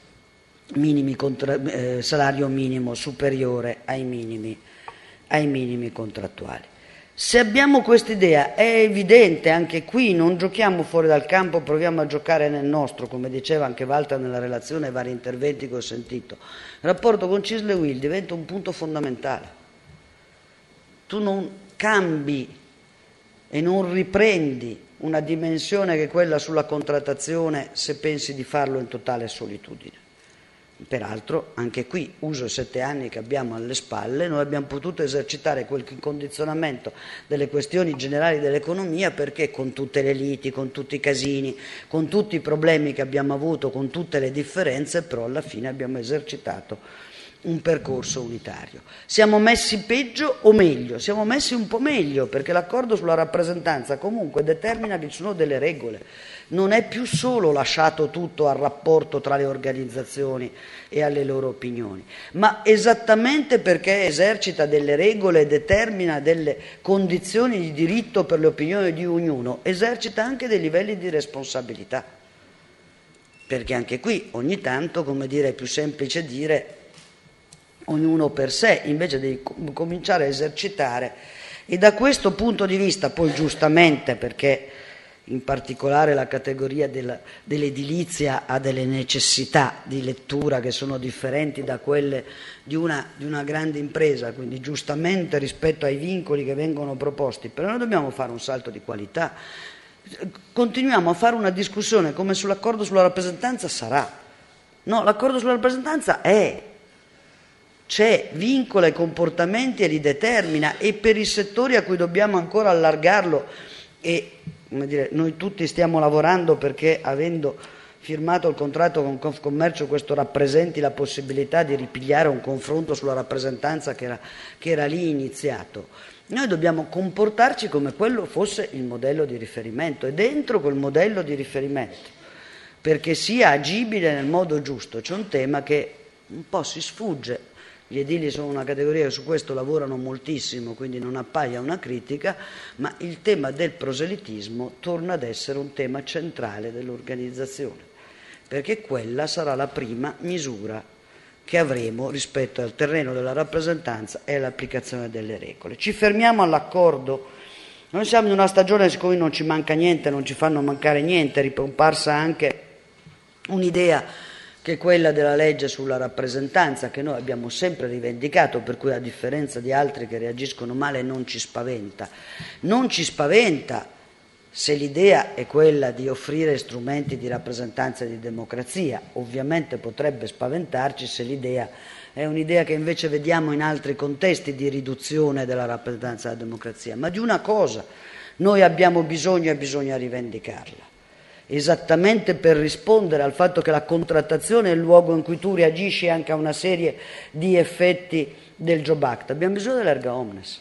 salario minimo superiore ai minimi contrattuali. Se abbiamo quest'idea, è evidente, anche qui non giochiamo fuori dal campo, proviamo a giocare nel nostro, come diceva anche Walter nella relazione e vari interventi che ho sentito. Il rapporto con CISL e UIL diventa un punto fondamentale. Tu non cambi e non riprendi una dimensione che è quella sulla contrattazione se pensi di farlo in totale solitudine. Peraltro, anche qui, uso i 7 anni che abbiamo alle spalle, noi abbiamo potuto esercitare quel condizionamento delle questioni generali dell'economia, perché con tutte le liti, con tutti i casini, con tutti i problemi che abbiamo avuto, con tutte le differenze, però alla fine abbiamo esercitato un percorso unitario. Siamo messi peggio o meglio? Siamo messi un po' meglio, perché l'accordo sulla rappresentanza comunque determina che ci sono delle regole. Non è più solo lasciato tutto al rapporto tra le organizzazioni e alle loro opinioni, ma esattamente perché esercita delle regole e determina delle condizioni di diritto per le opinioni di ognuno, esercita anche dei livelli di responsabilità. Perché anche qui ogni tanto, è più semplice dire ognuno per sé, invece di cominciare a esercitare. E da questo punto di vista, poi giustamente, perché in particolare la categoria dell'edilizia ha delle necessità di lettura che sono differenti da quelle di una grande impresa, quindi giustamente rispetto ai vincoli che vengono proposti, però noi dobbiamo fare un salto di qualità. Continuiamo a fare una discussione come sull'accordo sulla rappresentanza sarà. No, l'accordo sulla rappresentanza c'è, vincola i comportamenti e li determina, e per i settori a cui dobbiamo ancora allargarlo, e noi tutti stiamo lavorando perché, avendo firmato il contratto con Confcommercio, questo rappresenti la possibilità di ripigliare un confronto sulla rappresentanza che era lì iniziato. Noi dobbiamo comportarci come quello fosse il modello di riferimento, e dentro quel modello di riferimento, perché sia agibile nel modo giusto, c'è un tema che un po' si sfugge. Gli edili sono una categoria che su questo lavorano moltissimo, quindi non appaia una critica, ma il tema del proselitismo torna ad essere un tema centrale dell'organizzazione, perché quella sarà la prima misura che avremo rispetto al terreno della rappresentanza e all'applicazione delle regole. Ci fermiamo all'accordo. Noi siamo in una stagione siccome non ci manca niente, non ci fanno mancare niente, è ricomparsa anche un'idea che è quella della legge sulla rappresentanza, che noi abbiamo sempre rivendicato, per cui a differenza di altri che reagiscono male non ci spaventa. Non ci spaventa se l'idea è quella di offrire strumenti di rappresentanza e di democrazia. Ovviamente potrebbe spaventarci se l'idea è un'idea che invece vediamo in altri contesti di riduzione della rappresentanza e della democrazia. Ma di una cosa noi abbiamo bisogno e bisogna rivendicarla, esattamente per rispondere al fatto che la contrattazione è il luogo in cui tu reagisci anche a una serie di effetti del Job Act. Abbiamo bisogno dell'erga omnes,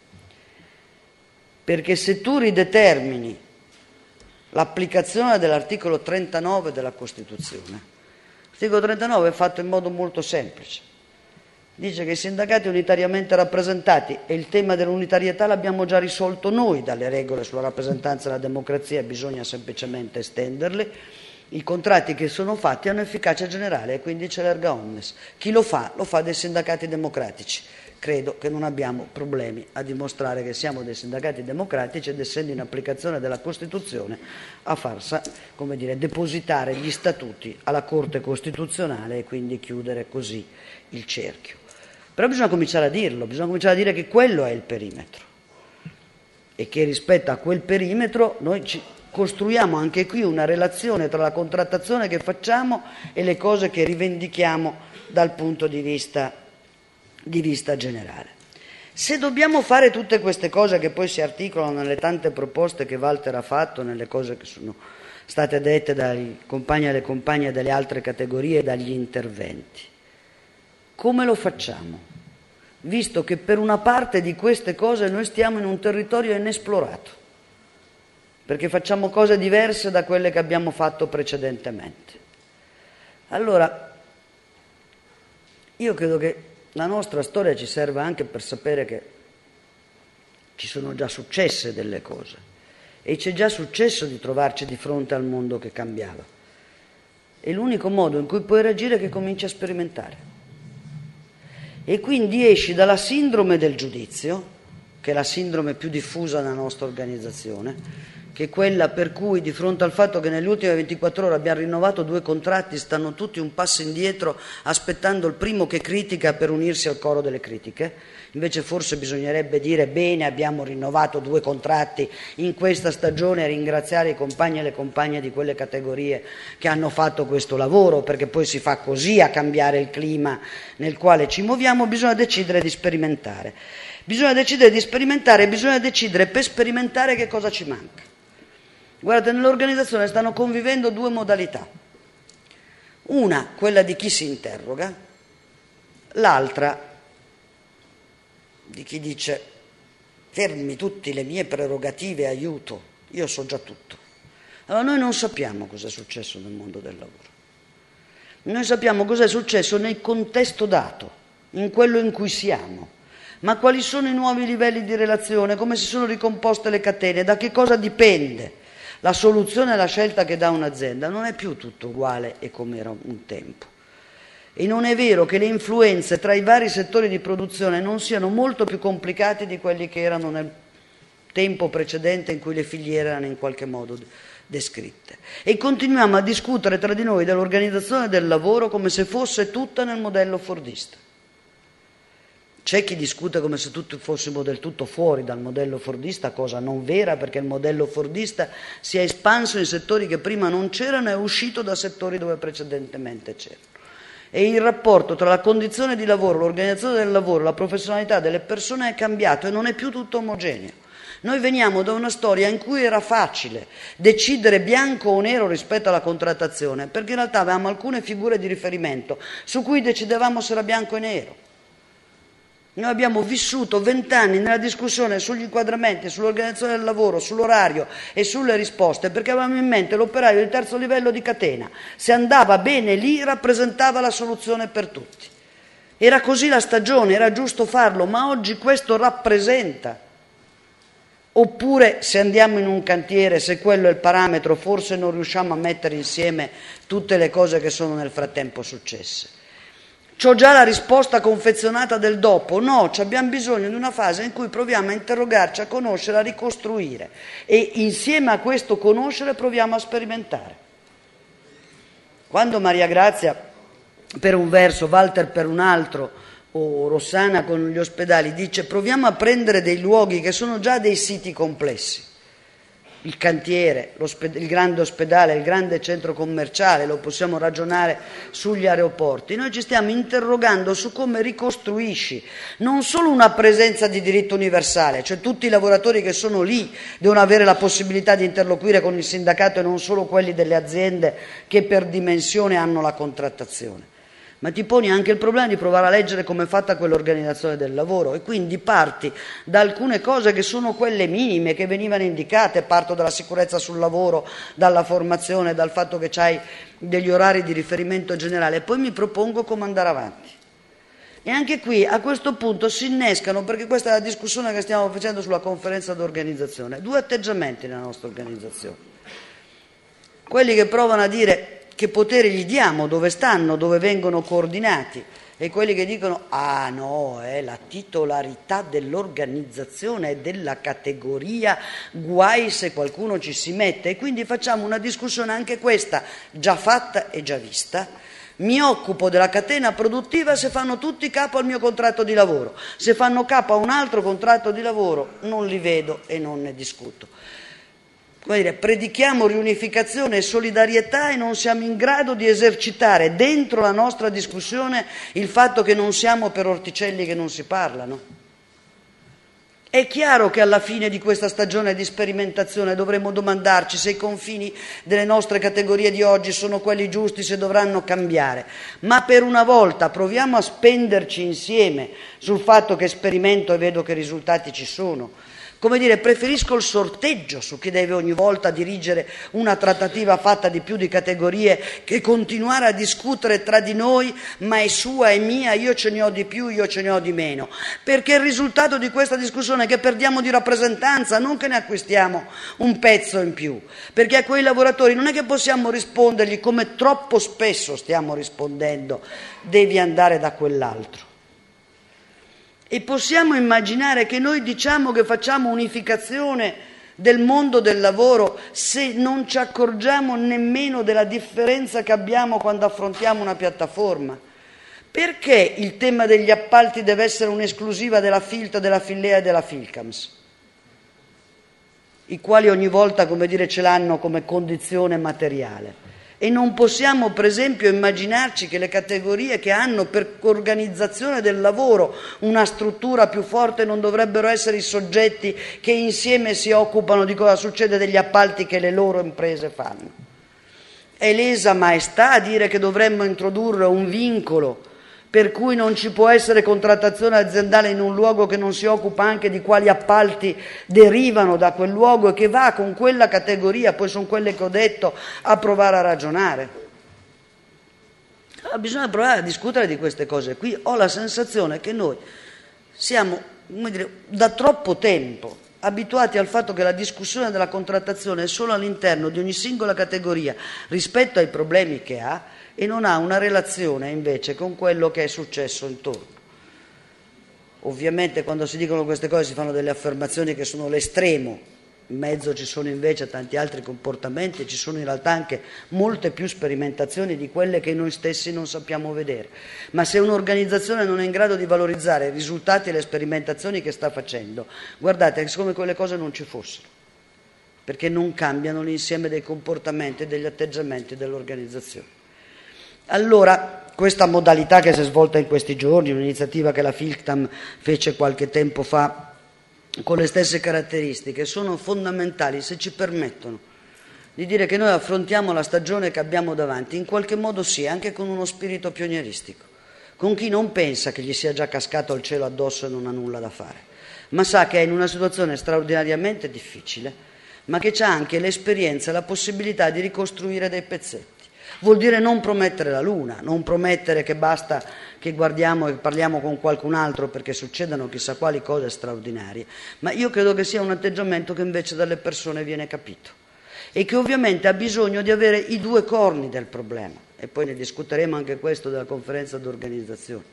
perché se tu ridetermini l'applicazione dell'articolo 39 della Costituzione, l'articolo 39 è fatto in modo molto semplice. Dice che i sindacati unitariamente rappresentati, e il tema dell'unitarietà l'abbiamo già risolto noi dalle regole sulla rappresentanza e la democrazia, bisogna semplicemente estenderle. I contratti che sono fatti hanno efficacia generale e quindi c'è l'erga omnes. Chi lo fa dei sindacati democratici. credo che non abbiamo problemi a dimostrare che siamo dei sindacati democratici ed essendo in applicazione della Costituzione a depositare gli statuti alla Corte Costituzionale e quindi chiudere così il cerchio. Però bisogna cominciare a dirlo, bisogna cominciare a dire che quello è il perimetro e che rispetto a quel perimetro noi costruiamo anche qui una relazione tra la contrattazione che facciamo e le cose che rivendichiamo dal punto di vista generale. Se dobbiamo fare tutte queste cose che poi si articolano nelle tante proposte che Walter ha fatto, nelle cose che sono state dette dai compagni e alle compagne delle altre categorie e dagli interventi, come lo facciamo? Visto che per una parte di queste cose noi stiamo in un territorio inesplorato, perché facciamo cose diverse da quelle che abbiamo fatto precedentemente. Allora, io credo che la nostra storia ci serve anche per sapere che ci sono già successe delle cose e ci è già successo di trovarci di fronte al mondo che cambiava. E l'unico modo in cui puoi reagire è che cominci a sperimentare. E quindi esci dalla sindrome del giudizio, che è la sindrome più diffusa nella nostra organizzazione, che è quella per cui di fronte al fatto che nelle ultime 24 ore abbiamo rinnovato 2 contratti stanno tutti un passo indietro aspettando il primo che critica per unirsi al coro delle critiche. Invece forse bisognerebbe dire bene, abbiamo rinnovato 2 contratti in questa stagione e ringraziare i compagni e le compagne di quelle categorie che hanno fatto questo lavoro, perché poi si fa così a cambiare il clima nel quale ci muoviamo. Bisogna decidere di sperimentare. Bisogna decidere di sperimentare, bisogna decidere per sperimentare che cosa ci manca. Guardate, nell'organizzazione stanno convivendo 2 modalità. Una, quella di chi si interroga, l'altra di chi dice fermi tutte le mie prerogative, aiuto, io so già tutto. Allora noi non sappiamo cosa è successo nel mondo del lavoro. Noi sappiamo cosa è successo nel contesto dato, in quello in cui siamo. Ma quali sono i nuovi livelli di relazione, come si sono ricomposte le catene, da che cosa dipende? La soluzione e la scelta che dà un'azienda non è più tutto uguale e come era un tempo. E non è vero che le influenze tra i vari settori di produzione non siano molto più complicate di quelli che erano nel tempo precedente in cui le filiere erano in qualche modo descritte. E continuiamo a discutere tra di noi dell'organizzazione del lavoro come se fosse tutta nel modello fordista. C'è chi discute come se tutti fossimo del tutto fuori dal modello fordista, cosa non vera, perché il modello fordista si è espanso in settori che prima non c'erano e è uscito da settori dove precedentemente c'erano. E il rapporto tra la condizione di lavoro, l'organizzazione del lavoro, la professionalità delle persone è cambiato e non è più tutto omogeneo. Noi veniamo da una storia in cui era facile decidere bianco o nero rispetto alla contrattazione, perché in realtà avevamo alcune figure di riferimento su cui decidevamo se era bianco e nero. Noi abbiamo vissuto 20 anni nella discussione sugli inquadramenti, sull'organizzazione del lavoro, sull'orario e sulle risposte, perché avevamo in mente l'operaio di terzo livello di catena. Se andava bene lì rappresentava la soluzione per tutti. Era così la stagione, era giusto farlo, ma oggi questo rappresenta. Oppure se andiamo in un cantiere, se quello è il parametro, forse non riusciamo a mettere insieme tutte le cose che sono nel frattempo successe. C'ho già la risposta confezionata del dopo? No, abbiamo bisogno di una fase in cui proviamo a interrogarci, a conoscere, a ricostruire e insieme a questo conoscere proviamo a sperimentare. Quando Maria Grazia per un verso, Walter per un altro o Rossana con gli ospedali dice proviamo a prendere dei luoghi che sono già dei siti complessi, il cantiere, il grande ospedale, il grande centro commerciale, lo possiamo ragionare sugli aeroporti. Noi ci stiamo interrogando su come ricostruisci non solo una presenza di diritto universale, cioè tutti i lavoratori che sono lì devono avere la possibilità di interloquire con il sindacato e non solo quelli delle aziende che per dimensione hanno la contrattazione. Ma ti poni anche il problema di provare a leggere come è fatta quell'organizzazione del lavoro e quindi parti da alcune cose che sono quelle minime che venivano indicate, parto dalla sicurezza sul lavoro, dalla formazione, dal fatto che c'hai degli orari di riferimento generale e poi mi propongo come andare avanti. E anche qui a questo punto si innescano, perché questa è la discussione che stiamo facendo sulla conferenza d'organizzazione, 2 atteggiamenti nella nostra organizzazione. Quelli che provano a dire che potere gli diamo, dove stanno, dove vengono coordinati e quelli che dicono ah no, la titolarità dell'organizzazione e della categoria, guai se qualcuno ci si mette, e quindi facciamo una discussione anche questa già fatta e già vista. Mi occupo della catena produttiva se fanno tutti capo al mio contratto di lavoro, se fanno capo a un altro contratto di lavoro non li vedo e non ne discuto. Come dire, predichiamo riunificazione e solidarietà e non siamo in grado di esercitare dentro la nostra discussione il fatto che non siamo per orticelli che non si parlano. È chiaro che alla fine di questa stagione di sperimentazione dovremo domandarci se i confini delle nostre categorie di oggi sono quelli giusti, se dovranno cambiare, ma per una volta proviamo a spenderci insieme sul fatto che sperimento e vedo che risultati ci sono. Come dire, preferisco il sorteggio su chi deve ogni volta dirigere una trattativa fatta di più di categorie che continuare a discutere tra di noi, ma è sua, è mia, io ce ne ho di più, io ce ne ho di meno. Perché il risultato di questa discussione è che perdiamo di rappresentanza, non che ne acquistiamo un pezzo in più. Perché a quei lavoratori non è che possiamo rispondergli come troppo spesso stiamo rispondendo, devi andare da quell'altro. E possiamo immaginare che noi diciamo che facciamo unificazione del mondo del lavoro se non ci accorgiamo nemmeno della differenza che abbiamo quando affrontiamo una piattaforma? Perché il tema degli appalti deve essere un'esclusiva della Filt, della Fillea e della Filcams, i quali ogni volta, come dire, ce l'hanno come condizione materiale? E non possiamo, per esempio, immaginarci che le categorie che hanno per organizzazione del lavoro una struttura più forte non dovrebbero essere i soggetti che insieme si occupano di cosa succede degli appalti che le loro imprese fanno. È lesa maestà a dire che dovremmo introdurre un vincolo per cui non ci può essere contrattazione aziendale in un luogo che non si occupa anche di quali appalti derivano da quel luogo e che va con quella categoria, poi sono quelle che ho detto, a provare a ragionare. Allora, bisogna provare a discutere di queste cose qui. Ho la sensazione che noi siamo, come dire, da troppo tempo abituati al fatto che la discussione della contrattazione è solo all'interno di ogni singola categoria rispetto ai problemi che ha, e non ha una relazione invece con quello che è successo intorno. Ovviamente quando si dicono queste cose si fanno delle affermazioni che sono l'estremo, in mezzo ci sono invece tanti altri comportamenti, ci sono in realtà anche molte più sperimentazioni di quelle che noi stessi non sappiamo vedere. Ma se un'organizzazione non è in grado di valorizzare i risultati e le sperimentazioni che sta facendo, guardate, è come quelle cose non ci fossero, perché non cambiano l'insieme dei comportamenti e degli atteggiamenti dell'organizzazione. Allora, questa modalità che si è svolta in questi giorni, un'iniziativa che la Filctam fece qualche tempo fa con le stesse caratteristiche, sono fondamentali se ci permettono di dire che noi affrontiamo la stagione che abbiamo davanti, in qualche modo sì, anche con uno spirito pionieristico, con chi non pensa che gli sia già cascato il cielo addosso e non ha nulla da fare, ma sa che è in una situazione straordinariamente difficile, ma che c'ha anche l'esperienza e la possibilità di ricostruire dei pezzetti. Vuol dire non promettere la luna, non promettere che basta che guardiamo e parliamo con qualcun altro perché succedano chissà quali cose straordinarie, ma io credo che sia un atteggiamento che invece dalle persone viene capito e che ovviamente ha bisogno di avere i due corni del problema, e poi ne discuteremo anche questo della conferenza d'organizzazione.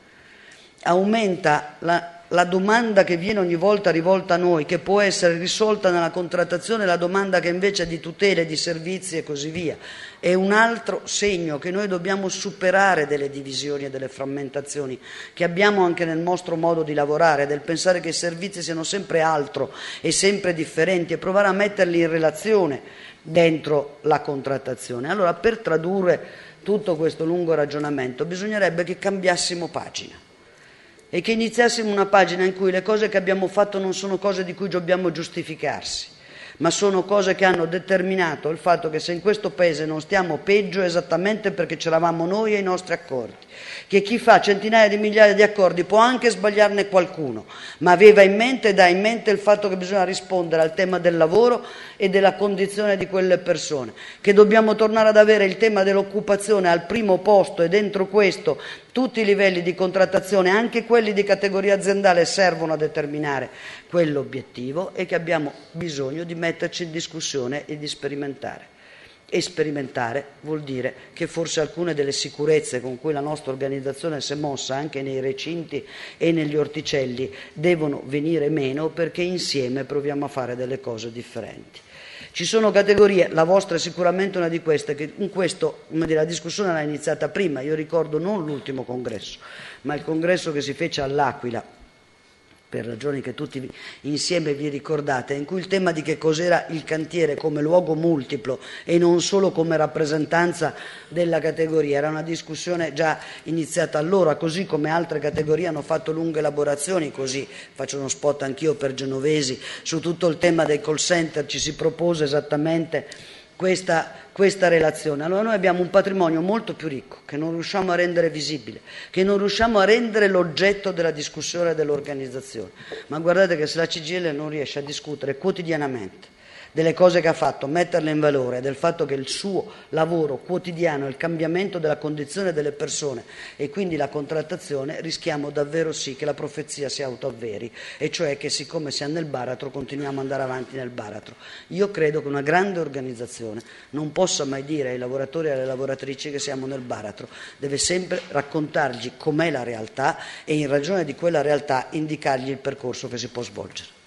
Aumenta la domanda che viene ogni volta rivolta a noi, che può essere risolta nella contrattazione, la domanda che invece è di tutele, di servizi e così via. È un altro segno che noi dobbiamo superare delle divisioni e delle frammentazioni che abbiamo anche nel nostro modo di lavorare, del pensare che i servizi siano sempre altro e sempre differenti e provare a metterli in relazione dentro la contrattazione. Allora, per tradurre tutto questo lungo ragionamento bisognerebbe che cambiassimo pagina e che iniziassimo una pagina in cui le cose che abbiamo fatto non sono cose di cui dobbiamo giustificarsi, ma sono cose che hanno determinato il fatto che se in questo paese non stiamo peggio è esattamente perché c'eravamo noi e i nostri accordi, che chi fa centinaia di migliaia di accordi può anche sbagliarne qualcuno, ma aveva in mente ed ha in mente il fatto che bisogna rispondere al tema del lavoro e della condizione di quelle persone, che dobbiamo tornare ad avere il tema dell'occupazione al primo posto e dentro questo tutti i livelli di contrattazione, anche quelli di categoria aziendale, servono a determinare quell'obiettivo e che abbiamo bisogno di metterci in discussione e di sperimentare. e sperimentare vuol dire che forse alcune delle sicurezze con cui la nostra organizzazione si è mossa anche nei recinti e negli orticelli devono venire meno, perché insieme proviamo a fare delle cose differenti. Ci sono categorie, la vostra è sicuramente una di queste, che in questo, la discussione era iniziata prima. Io ricordo non l'ultimo congresso, ma il congresso che si fece all'Aquila, per ragioni che tutti insieme vi ricordate, in cui il tema di che cos'era il cantiere come luogo multiplo e non solo come rappresentanza della categoria era una discussione già iniziata allora, così come altre categorie hanno fatto lunghe elaborazioni, così faccio uno spot anch'io per Genovesi, su tutto il tema dei call center ci si propose esattamente questa relazione. Allora noi abbiamo un patrimonio molto più ricco che non riusciamo a rendere visibile, che non riusciamo a rendere l'oggetto della discussione dell'organizzazione. Ma guardate che se la CGIL non riesce a discutere quotidianamente delle cose che ha fatto, metterle in valore, del fatto che il suo lavoro quotidiano è il cambiamento della condizione delle persone e quindi la contrattazione, rischiamo davvero sì che la profezia si autoavveri, e cioè che siccome siamo nel baratro continuiamo ad andare avanti nel baratro. Io credo che una grande organizzazione non possa mai dire ai lavoratori e alle lavoratrici che siamo nel baratro, deve sempre raccontargli com'è la realtà e in ragione di quella realtà indicargli il percorso che si può svolgere.